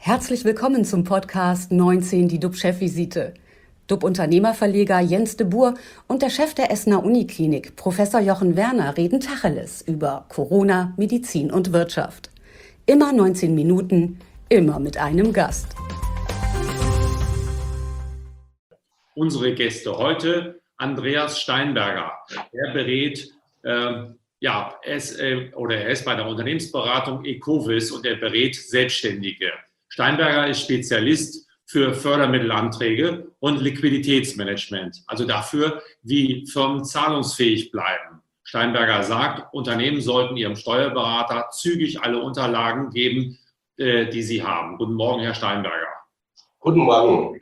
Herzlich willkommen zum Podcast 19, die DUB-Chefvisite. DUB-Unternehmerverleger Jens de Boer und der Chef der Essener Uniklinik, Professor Jochen Werner, reden Tacheles über Corona, Medizin und Wirtschaft. Immer 19 Minuten, immer mit einem Gast. Unsere Gäste heute, Andreas Steinberger. Er berät, er ist bei der Unternehmensberatung Ecovis und er berät Selbstständige. Steinberger ist Spezialist für Fördermittelanträge und Liquiditätsmanagement, also dafür, wie Firmen zahlungsfähig bleiben. Steinberger sagt, Unternehmen sollten ihrem Steuerberater zügig alle Unterlagen geben, die sie haben. Guten Morgen, Herr Steinberger. Guten Morgen.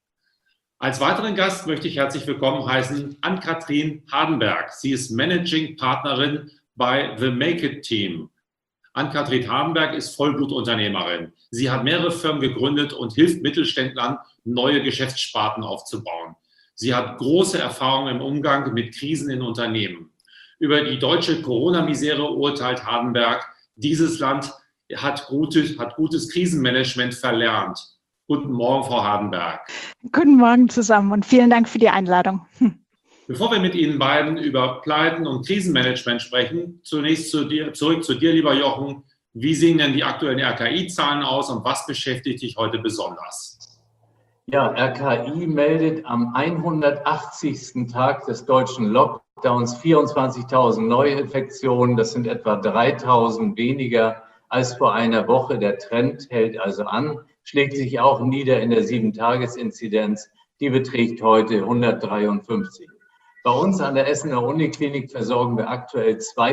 Als weiteren Gast möchte ich herzlich willkommen heißen Ann-Kathrin Hardenberg. Sie ist Managing Partnerin bei The Make It Team. Ann-Kathrin Hardenberg ist Vollblutunternehmerin. Sie hat mehrere Firmen gegründet und hilft Mittelständlern, neue Geschäftssparten aufzubauen. Sie hat große Erfahrung im Umgang mit Krisen in Unternehmen. Über die deutsche Corona-Misere urteilt Hardenberg, dieses Land hat gutes Krisenmanagement verlernt. Guten Morgen, Frau Hardenberg. Guten Morgen zusammen und vielen Dank für die Einladung. Bevor wir mit Ihnen beiden über Pleiten und Krisenmanagement sprechen, zunächst zurück zu dir, lieber Jochen. Wie sehen denn die aktuellen RKI-Zahlen aus und was beschäftigt dich heute besonders? Ja, RKI meldet am 180. Tag des deutschen Lockdowns 24.000 Neuinfektionen. Das sind etwa 3.000 weniger als vor einer Woche. Der Trend hält also an, schlägt sich auch nieder in der 7-Tages-Inzidenz. Die beträgt heute 153. Bei uns an der Essener Uniklinik versorgen wir aktuell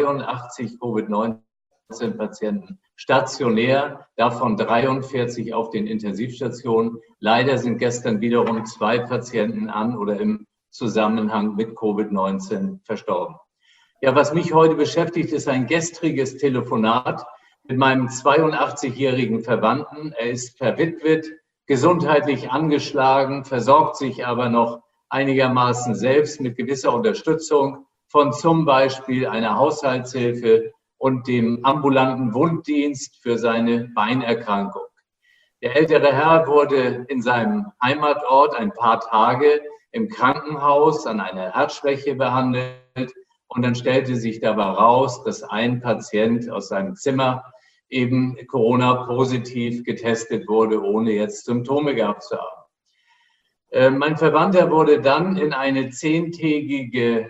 82 Covid-19-Patienten stationär, davon 43 auf den Intensivstationen. Leider sind gestern wiederum 2 Patienten an oder im Zusammenhang mit Covid-19 verstorben. Ja, was mich heute beschäftigt, ist ein gestriges Telefonat mit meinem 82-jährigen Verwandten. Er ist verwitwet, gesundheitlich angeschlagen, versorgt sich aber noch einigermaßen selbst mit gewisser Unterstützung von zum Beispiel einer Haushaltshilfe und dem ambulanten Wunddienst für seine Beinerkrankung. Der ältere Herr wurde in seinem Heimatort ein paar Tage im Krankenhaus an einer Herzschwäche behandelt und dann stellte sich dabei raus, dass ein Patient aus seinem Zimmer eben Corona-positiv getestet wurde, ohne jetzt Symptome gehabt zu haben. Mein Verwandter wurde dann in eine 10-tägige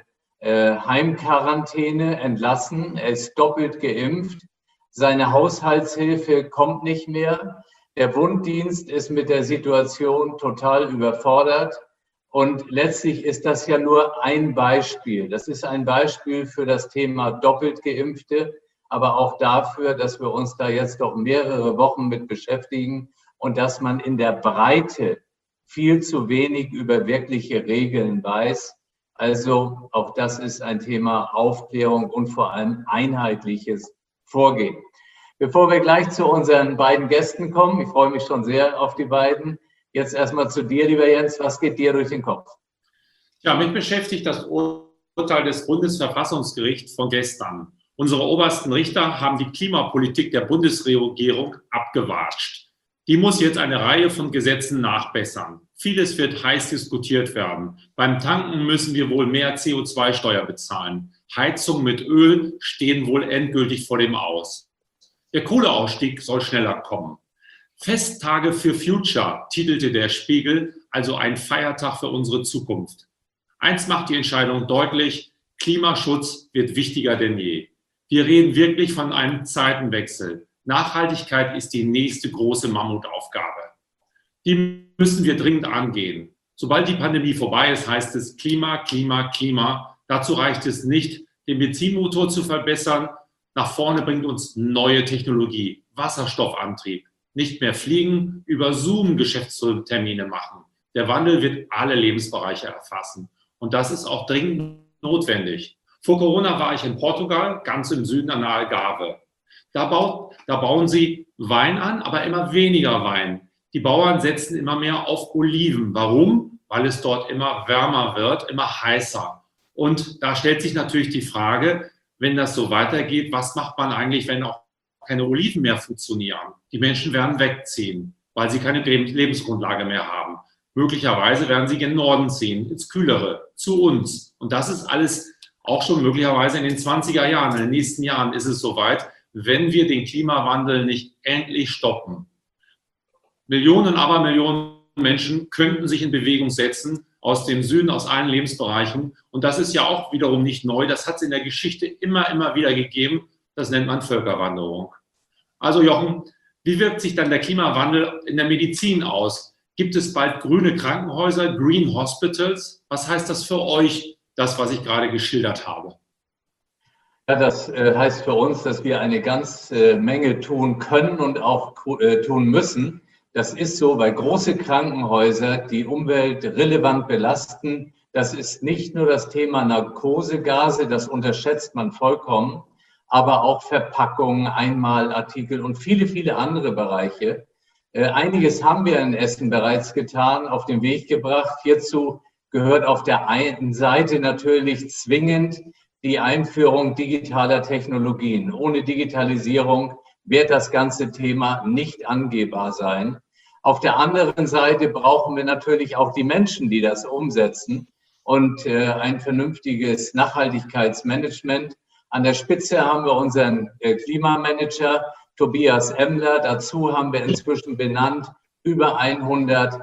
Heimquarantäne entlassen. Er ist doppelt geimpft. Seine Haushaltshilfe kommt nicht mehr. Der Wunddienst ist mit der Situation total überfordert. Und letztlich ist das ja nur ein Beispiel. Das ist ein Beispiel für das Thema doppelt Geimpfte, aber auch dafür, dass wir uns da jetzt doch mehrere Wochen mit beschäftigen und dass man in der Breite viel zu wenig über wirkliche Regeln weiß. Also auch das ist ein Thema Aufklärung und vor allem einheitliches Vorgehen. Bevor wir gleich zu unseren beiden Gästen kommen, ich freue mich schon sehr auf die beiden, jetzt erstmal zu dir, lieber Jens, was geht dir durch den Kopf? Ja, mich beschäftigt das Urteil des Bundesverfassungsgerichts von gestern. Unsere obersten Richter haben die Klimapolitik der Bundesregierung abgewatscht. Die muss jetzt eine Reihe von Gesetzen nachbessern. Vieles wird heiß diskutiert werden. Beim Tanken müssen wir wohl mehr CO2-Steuer bezahlen. Heizungen mit Öl stehen wohl endgültig vor dem Aus. Der Kohleausstieg soll schneller kommen. Festtage für Future, titelte der Spiegel, also ein Feiertag für unsere Zukunft. Eins macht die Entscheidung deutlich, Klimaschutz wird wichtiger denn je. Wir reden wirklich von einem Zeitenwechsel. Nachhaltigkeit ist die nächste große Mammutaufgabe. Die müssen wir dringend angehen. Sobald die Pandemie vorbei ist, heißt es Klima, Klima, Klima. Dazu reicht es nicht, den Benzinmotor zu verbessern. Nach vorne bringt uns neue Technologie, Wasserstoffantrieb. Nicht mehr fliegen, über Zoom Geschäftstermine machen. Der Wandel wird alle Lebensbereiche erfassen. Und das ist auch dringend notwendig. Vor Corona war ich in Portugal, ganz im Süden an der Algarve. Da bauen sie Wein an, aber immer weniger Wein. Die Bauern setzen immer mehr auf Oliven. Warum? Weil es dort immer wärmer wird, immer heißer. Und da stellt sich natürlich die Frage, wenn das so weitergeht, was macht man eigentlich, wenn auch keine Oliven mehr funktionieren? Die Menschen werden wegziehen. weil sie keine Lebensgrundlage mehr haben. Möglicherweise werden sie gen Norden ziehen, ins Kühlere, zu uns. Und das ist alles auch schon möglicherweise in den 20er Jahren, in den nächsten Jahren ist es soweit, wenn wir den Klimawandel nicht endlich stoppen. Millionen, aber Millionen Menschen könnten sich in Bewegung setzen, aus dem Süden, aus allen Lebensbereichen. Und das ist ja auch wiederum nicht neu. Das hat es in der Geschichte immer wieder gegeben. Das nennt man Völkerwanderung. Also Jochen, wie wirkt sich dann der Klimawandel in der Medizin aus? Gibt es bald grüne Krankenhäuser, Green Hospitals? Was heißt das für euch, das, was ich gerade geschildert habe? Ja, das heißt für uns, dass wir eine ganze Menge tun können und auch tun müssen. Das ist so, weil große Krankenhäuser die Umwelt relevant belasten. Das ist nicht nur das Thema Narkosegase, das unterschätzt man vollkommen, aber auch Verpackungen, Einmalartikel und viele andere Bereiche. Einiges haben wir in Essen bereits getan, auf den Weg gebracht. Hierzu gehört auf der einen Seite natürlich zwingend die Einführung digitaler Technologien. Ohne Digitalisierung wird das ganze Thema nicht angehbar sein. Auf der anderen Seite brauchen wir natürlich auch die Menschen, die das umsetzen und ein vernünftiges Nachhaltigkeitsmanagement. An der Spitze haben wir unseren Klimamanager Tobias Emmler. Dazu haben wir inzwischen benannt über 100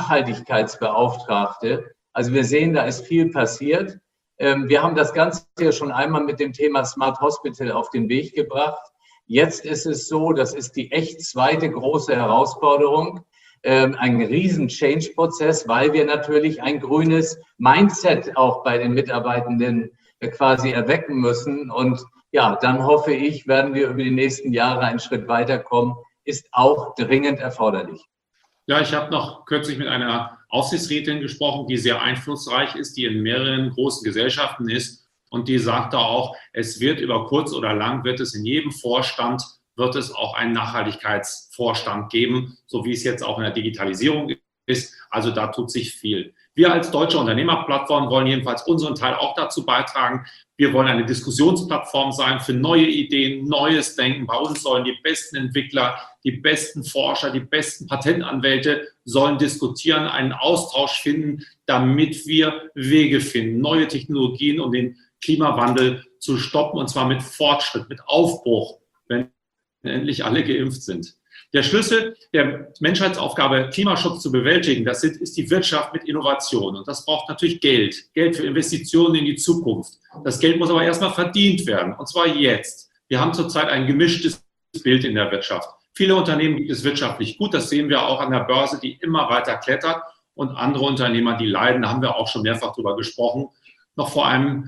Nachhaltigkeitsbeauftragte. Also wir sehen, da ist viel passiert. Wir haben das Ganze ja schon einmal mit dem Thema Smart Hospital auf den Weg gebracht. Jetzt ist es so, das ist die echt zweite große Herausforderung, ein riesen Change-Prozess, weil wir natürlich ein grünes Mindset auch bei den Mitarbeitenden quasi erwecken müssen. Und ja, dann hoffe ich, werden wir über die nächsten Jahre einen Schritt weiterkommen, ist auch dringend erforderlich. Ja, ich habe noch kürzlich mit einer Aufsichtsrätin gesprochen, die sehr einflussreich ist, die in mehreren großen Gesellschaften ist. Und die sagte auch, es wird über kurz oder lang, wird es in jedem Vorstand, wird es auch einen Nachhaltigkeitsvorstand geben, so wie es jetzt auch in der Digitalisierung ist. Also da tut sich viel. Wir als Deutsche Unternehmerplattform wollen jedenfalls unseren Teil auch dazu beitragen. Wir wollen eine Diskussionsplattform sein für neue Ideen, neues Denken. Bei uns sollen die besten Entwickler, die besten Forscher, die besten Patentanwälte sollen diskutieren, einen Austausch finden, damit wir Wege finden, neue Technologien, um den Klimawandel zu stoppen, und zwar mit Fortschritt, mit Aufbruch, wenn endlich alle geimpft sind. Der Schlüssel der Menschheitsaufgabe, Klimaschutz zu bewältigen, ist die Wirtschaft mit Innovation. Und das braucht natürlich Geld für Investitionen in die Zukunft. Das Geld muss aber erstmal verdient werden, und zwar jetzt. Wir haben zurzeit ein gemischtes Bild in der Wirtschaft. Viele Unternehmen geht es wirtschaftlich gut, das sehen wir auch an der Börse, die immer weiter klettert. Und andere Unternehmer, die leiden, da haben wir auch schon mehrfach drüber gesprochen. Noch vor einem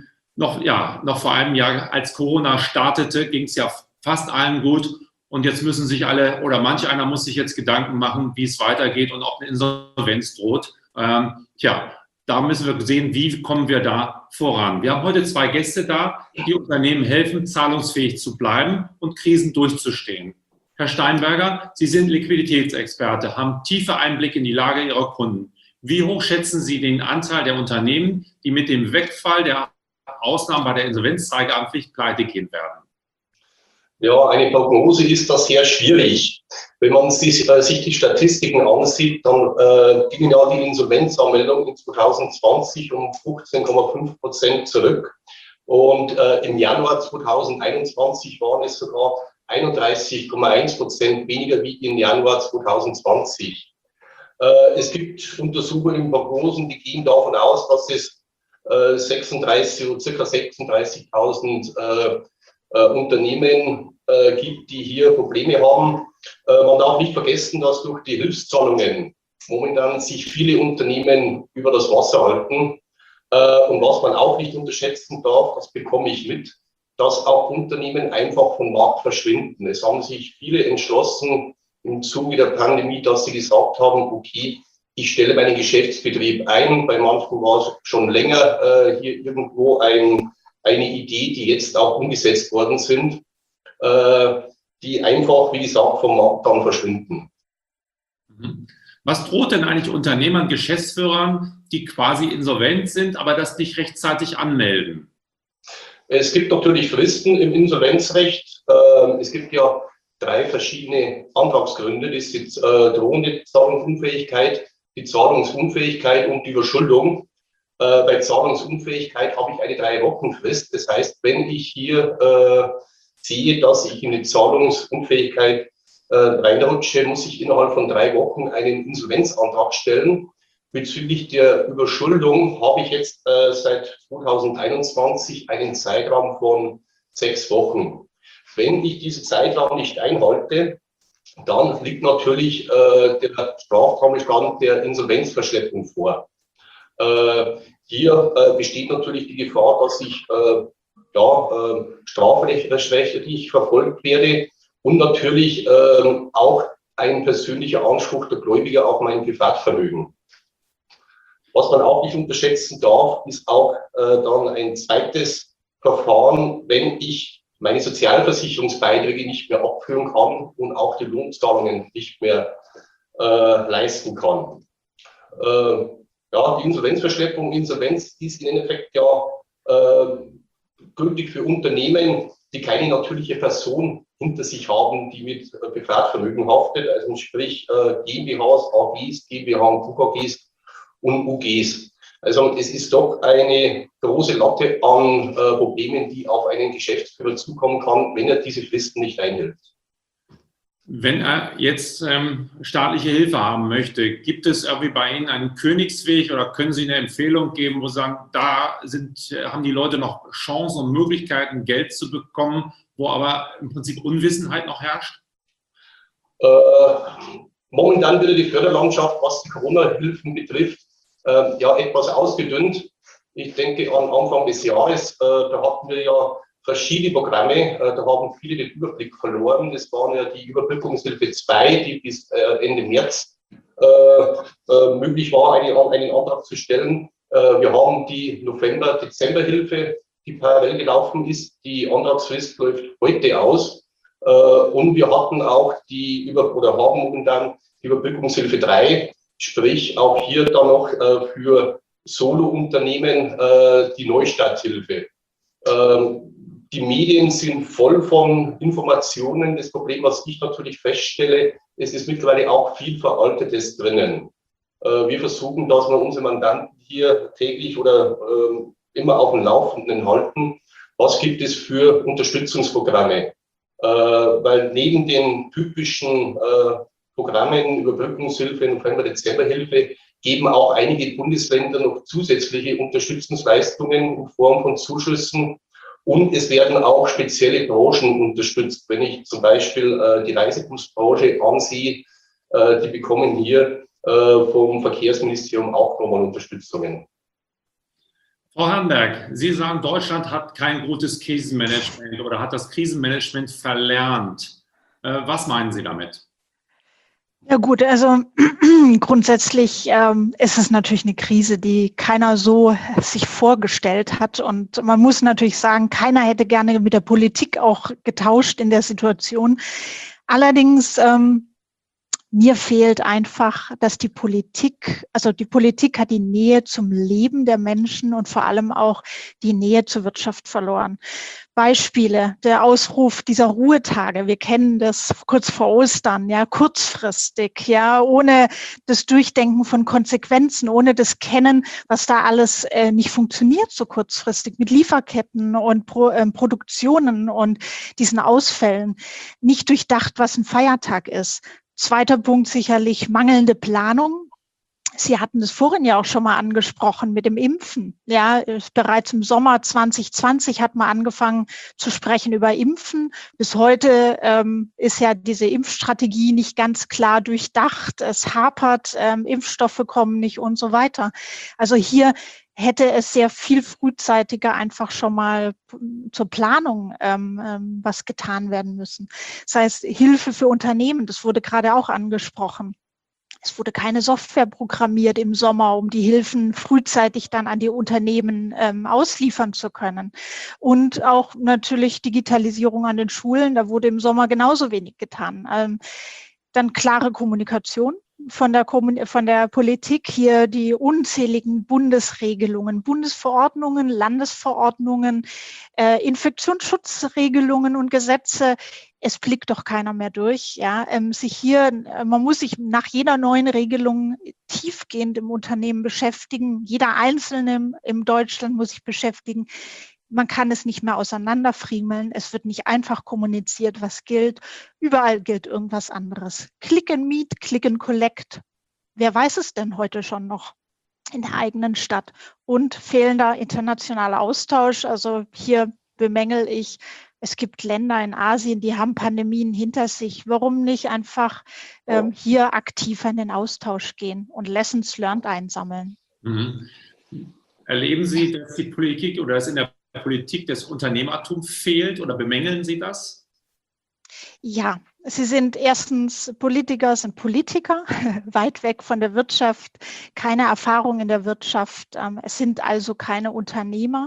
Jahr, als Corona startete, ging es ja fast allen gut. Und jetzt müssen sich alle oder manch einer muss sich jetzt Gedanken machen, wie es weitergeht und ob eine Insolvenz droht. Da müssen wir sehen, wie kommen wir da voran. Wir haben heute 2 Gäste da, die Unternehmen helfen, zahlungsfähig zu bleiben und Krisen durchzustehen. Herr Steinberger, Sie sind Liquiditätsexperte, haben tiefe Einblicke in die Lage Ihrer Kunden. Wie hoch schätzen Sie den Anteil der Unternehmen, die mit dem Wegfall der Ausnahmen bei der Insolvenzzeigeanpflicht pleite gehen werden? Ja, eine Prognose ist da sehr schwierig. Wenn man sich die Statistiken ansieht, dann gingen ja die Insolvenzanmeldungen in 2020 um 15,5% zurück. Und im Januar 2021 waren es sogar 31,1% weniger wie im Januar 2020. Es gibt Untersuchungen und Prognosen, die gehen davon aus, dass es ca. 36.000 Unternehmen gibt, die hier Probleme haben. Man darf nicht vergessen, dass durch die Hilfszahlungen momentan sich viele Unternehmen über das Wasser halten. Und was man auch nicht unterschätzen darf, das bekomme ich mit, dass auch Unternehmen einfach vom Markt verschwinden. Es haben sich viele entschlossen im Zuge der Pandemie, dass sie gesagt haben, okay, ich stelle meinen Geschäftsbetrieb ein. Bei manchen war es schon länger hier irgendwo eine Idee, die jetzt auch umgesetzt worden sind, die einfach, wie gesagt, vom Markt dann verschwinden. Was droht denn eigentlich Unternehmern, Geschäftsführern, die quasi insolvent sind, aber das nicht rechtzeitig anmelden? Es gibt natürlich Fristen im Insolvenzrecht. Es gibt ja 3 verschiedene Antragsgründe. Das ist die drohende Zahlungsunfähigkeit, die Zahlungsunfähigkeit und die Überschuldung. Bei Zahlungsunfähigkeit habe ich eine 3-Wochen-Frist. Das heißt, wenn ich hier sehe, dass ich in die Zahlungsunfähigkeit reinrutsche, muss ich innerhalb von 3 Wochen einen Insolvenzantrag stellen. Bezüglich der Überschuldung habe ich jetzt seit 2021 einen Zeitraum von 6 Wochen. Wenn ich diesen Zeitraum nicht einhalte, dann liegt natürlich der Straftatbestand der Insolvenzverschleppung vor. Hier besteht natürlich die Gefahr, dass ich strafrechtlich verfolgt werde und natürlich auch ein persönlicher Anspruch der Gläubiger auf mein Privatvermögen. Was man auch nicht unterschätzen darf, ist auch dann ein zweites Verfahren, wenn ich meine Sozialversicherungsbeiträge nicht mehr abführen kann und auch die Lohnzahlungen nicht mehr leisten kann. Die Insolvenzverschleppung, Insolvenz ist im Endeffekt gültig für Unternehmen, die keine natürliche Person hinter sich haben, die mit Privatvermögen haftet, also sprich GmbHs, AGs, GmbH und KGs und UGs. Also es ist doch eine große Latte an Problemen, die auf einen Geschäftsführer zukommen kann, wenn er diese Fristen nicht einhält. Wenn er jetzt staatliche Hilfe haben möchte, gibt es irgendwie bei Ihnen einen Königsweg oder können Sie eine Empfehlung geben, wo Sie sagen, da haben die Leute noch Chancen und Möglichkeiten, Geld zu bekommen, wo aber im Prinzip Unwissenheit noch herrscht? Momentan wird die Förderlandschaft, was die Corona-Hilfen betrifft, etwas ausgedünnt. Ich denke, am Anfang des Jahres, da hatten wir ja verschiedene Programme, da haben viele den Überblick verloren. Das waren ja die Überbrückungshilfe 2, die bis Ende März möglich war, einen Antrag zu stellen. Wir haben die November-Dezember-Hilfe, die parallel gelaufen ist. Die Antragsfrist läuft heute aus. Und wir hatten auch haben momentan die Überbrückungshilfe 3, sprich auch hier dann noch für Solo-Unternehmen die Neustarthilfe. Die Medien sind voll von Informationen. Das Problem, was ich natürlich feststelle, es ist mittlerweile auch viel Veraltetes drinnen. Wir versuchen, dass wir unsere Mandanten hier täglich oder immer auf dem Laufenden halten. Was gibt es für Unterstützungsprogramme? Weil neben den typischen Programmen, Überbrückungshilfe, November-Dezember-Hilfe, geben auch einige Bundesländer noch zusätzliche Unterstützungsleistungen in Form von Zuschüssen. Und es werden auch spezielle Branchen unterstützt. Wenn ich zum Beispiel die Reisebusbranche ansehe, die bekommen hier vom Verkehrsministerium auch nochmal Unterstützungen. Frau Herrenberg, Sie sagen, Deutschland hat kein gutes Krisenmanagement oder hat das Krisenmanagement verlernt. Was meinen Sie damit? Ja gut, also grundsätzlich ist es natürlich eine Krise, die keiner so sich vorgestellt hat. Und man muss natürlich sagen, keiner hätte gerne mit der Politik auch getauscht in der Situation. Allerdings, mir fehlt einfach, dass die Politik hat die Nähe zum Leben der Menschen und vor allem auch die Nähe zur Wirtschaft verloren. Beispiele, der Ausruf dieser Ruhetage, wir kennen das kurz vor Ostern, ja, kurzfristig, ja, ohne das Durchdenken von Konsequenzen, ohne das Kennen, was da alles nicht funktioniert so kurzfristig mit Lieferketten und Produktionen und diesen Ausfällen, nicht durchdacht, was ein Feiertag ist. Zweiter Punkt sicherlich mangelnde Planung. Sie hatten das vorhin ja auch schon mal angesprochen mit dem Impfen. Ja, bereits im Sommer 2020 hat man angefangen zu sprechen über Impfen. Bis heute ist ja diese Impfstrategie nicht ganz klar durchdacht. Es hapert, Impfstoffe kommen nicht und so weiter. Also hier hätte es sehr viel frühzeitiger einfach schon mal zur Planung was getan werden müssen. Das heißt, Hilfe für Unternehmen, das wurde gerade auch angesprochen. Es wurde keine Software programmiert im Sommer, um die Hilfen frühzeitig dann an die Unternehmen ausliefern zu können. Und auch natürlich Digitalisierung an den Schulen, da wurde im Sommer genauso wenig getan. Dann klare Kommunikation. von der Politik hier die unzähligen Bundesregelungen, Bundesverordnungen, Landesverordnungen, Infektionsschutzregelungen und Gesetze. Es blickt doch keiner mehr durch. Ja, man muss sich nach jeder neuen Regelung tiefgehend im Unternehmen beschäftigen. Jeder Einzelne in Deutschland muss sich beschäftigen. Man kann es nicht mehr auseinanderfriemeln. Es wird nicht einfach kommuniziert, was gilt. Überall gilt irgendwas anderes. Click and Meet, Click and Collect. Wer weiß es denn heute schon noch in der eigenen Stadt? Und fehlender internationaler Austausch. Also hier bemängel ich, es gibt Länder in Asien, die haben Pandemien hinter sich. Warum nicht einfach hier aktiver in den Austausch gehen und Lessons learned einsammeln? Mhm. Erleben Sie, dass die Politik oder dass in der Politik des Unternehmertums fehlt oder bemängeln Sie das? Ja, sie sind erstens sind Politiker, weit weg von der Wirtschaft, keine Erfahrung in der Wirtschaft. Es sind also keine Unternehmer.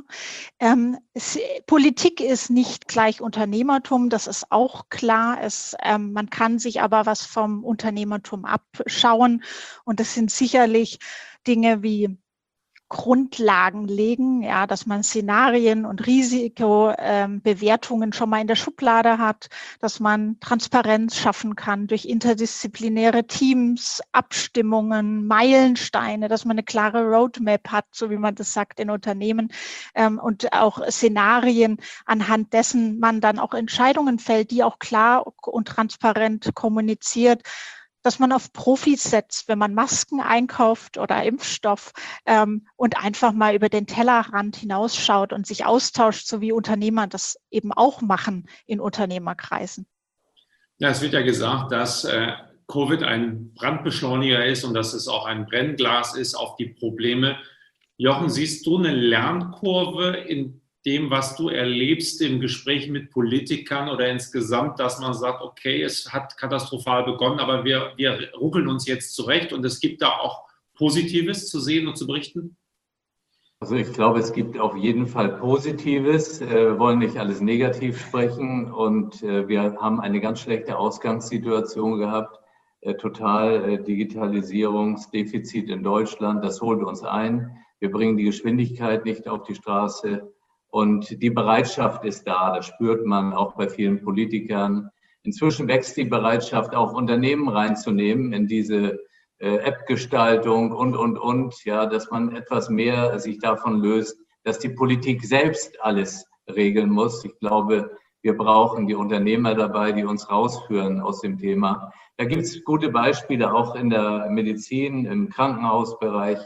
Politik ist nicht gleich Unternehmertum, das ist auch klar. Man kann sich aber was vom Unternehmertum abschauen. Und das sind sicherlich Dinge wie Grundlagen legen, ja, dass man Szenarien und Risikobewertungen schon mal in der Schublade hat, dass man Transparenz schaffen kann durch interdisziplinäre Teams, Abstimmungen, Meilensteine, dass man eine klare Roadmap hat, so wie man das sagt in Unternehmen, und auch Szenarien, anhand dessen man dann auch Entscheidungen fällt, die auch klar und transparent kommuniziert, dass man auf Profis setzt, wenn man Masken einkauft oder Impfstoff, und einfach mal über den Tellerrand hinausschaut und sich austauscht, so wie Unternehmer das eben auch machen in Unternehmerkreisen. Ja, es wird ja gesagt, dass Covid ein Brandbeschleuniger ist und dass es auch ein Brennglas ist auf die Probleme. Jochen, siehst du eine Lernkurve in dem, was du erlebst im Gespräch mit Politikern oder insgesamt, dass man sagt, okay, es hat katastrophal begonnen, aber wir ruckeln uns jetzt zurecht und es gibt da auch Positives zu sehen und zu berichten? Also ich glaube, es gibt auf jeden Fall Positives. Wir wollen nicht alles negativ sprechen und wir haben eine ganz schlechte Ausgangssituation gehabt. Total Digitalisierungsdefizit in Deutschland, das holt uns ein. Wir bringen die Geschwindigkeit nicht auf die Straße. Und die Bereitschaft ist da, das spürt man auch bei vielen Politikern. Inzwischen wächst die Bereitschaft, auch Unternehmen reinzunehmen in diese App-Gestaltung und, ja, dass man etwas mehr sich davon löst, dass die Politik selbst alles regeln muss. Ich glaube, wir brauchen die Unternehmer dabei, die uns rausführen aus dem Thema. Da gibt es gute Beispiele auch in der Medizin, im Krankenhausbereich.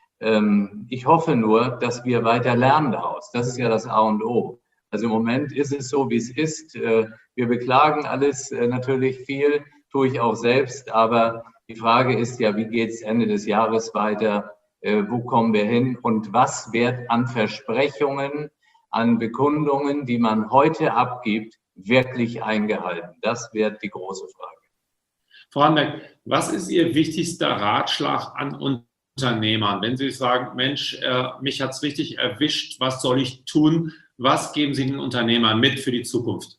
Ich hoffe nur, dass wir weiter lernen daraus. Das ist ja das A und O. Also im Moment ist es so, wie es ist. Wir beklagen alles natürlich viel, tue ich auch selbst. Aber die Frage ist ja, wie geht es Ende des Jahres weiter? Wo kommen wir hin? Und was wird an Versprechungen, an Bekundungen, die man heute abgibt, wirklich eingehalten? Das wird die große Frage. Frau Hanneck, was ist Ihr wichtigster Ratschlag an Unternehmern, wenn Sie sagen, Mensch, mich hat es richtig erwischt, was soll ich tun? Was geben Sie den Unternehmern mit für die Zukunft?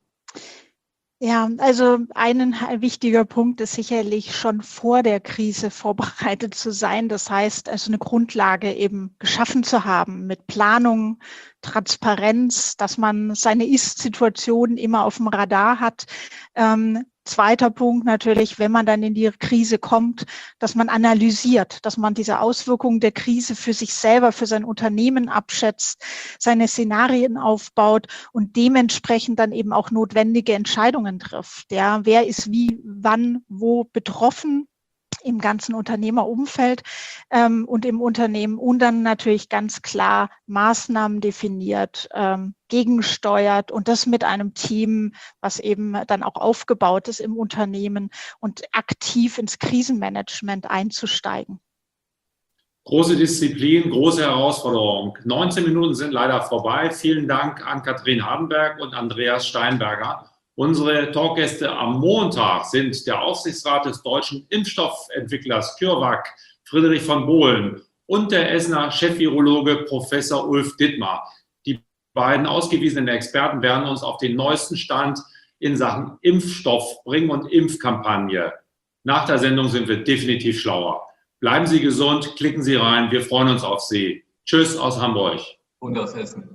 Ja, also ein wichtiger Punkt ist sicherlich schon vor der Krise vorbereitet zu sein. Das heißt, also eine Grundlage eben geschaffen zu haben mit Planung, Transparenz, dass man seine Ist-Situation immer auf dem Radar hat. Zweiter Punkt natürlich, wenn man dann in die Krise kommt, dass man analysiert, dass man diese Auswirkungen der Krise für sich selber, für sein Unternehmen abschätzt, seine Szenarien aufbaut und dementsprechend dann eben auch notwendige Entscheidungen trifft. Ja, wer ist wie, wann, wo betroffen im ganzen Unternehmerumfeld und im Unternehmen und dann natürlich ganz klar Maßnahmen definiert, gegensteuert und das mit einem Team, was eben dann auch aufgebaut ist im Unternehmen und aktiv ins Krisenmanagement einzusteigen. Große Disziplin, große Herausforderung. 19 Minuten sind leider vorbei. Vielen Dank an Katrin Hardenberg und Andreas Steinberger. Unsere Talkgäste am Montag sind der Aufsichtsrat des deutschen Impfstoffentwicklers CureVac, Friedrich von Bohlen, und der Essener Chefvirologe Professor Ulf Dittmar. Die beiden ausgewiesenen Experten werden uns auf den neuesten Stand in Sachen Impfstoff bringen und Impfkampagne. Nach der Sendung sind wir definitiv schlauer. Bleiben Sie gesund, klicken Sie rein, wir freuen uns auf Sie. Tschüss aus Hamburg. Und aus Essen.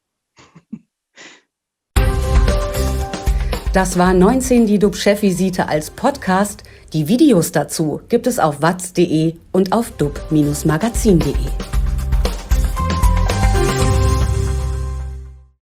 Das war 19 die DUB-Chefvisite als Podcast. Die Videos dazu gibt es auf watz.de und auf dub-magazin.de.